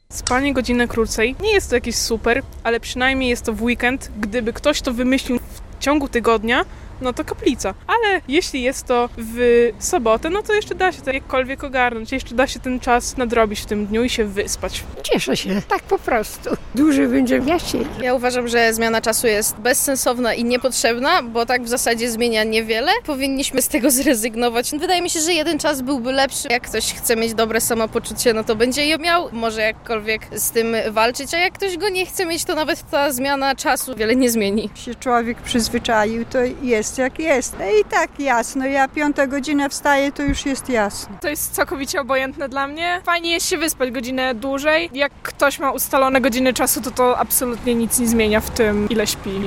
Spanie godzinę krócej nie jest to jakieś super, ale przynajmniej jest to w weekend. Gdyby ktoś to wymyślił w ciągu tygodnia, no to kaplica. Ale jeśli jest to w sobotę, no to jeszcze da się to jakkolwiek ogarnąć. Jeszcze da się ten czas nadrobić w tym dniu i się wyspać. Cieszę się, tak po prostu. Dłużej będzie wiaciej. Ja uważam, że zmiana czasu jest bezsensowna i niepotrzebna, bo tak w zasadzie zmienia niewiele. Powinniśmy z tego zrezygnować. Wydaje mi się, że jeden czas byłby lepszy. Jak ktoś chce mieć dobre samopoczucie, no to będzie je miał. Może jakkolwiek z tym walczyć, a jak ktoś go nie chce mieć, to nawet ta zmiana czasu wiele nie zmieni. Się człowiek przyzwyczaił, to jest jak jest. No i tak jasno, ja 5:00 wstaję, to już jest jasno. To jest całkowicie obojętne dla mnie. Fajnie jest się wyspać godzinę dłużej. Jak ktoś ma ustalone godziny czasu, to absolutnie nic nie zmienia w tym, ile śpi.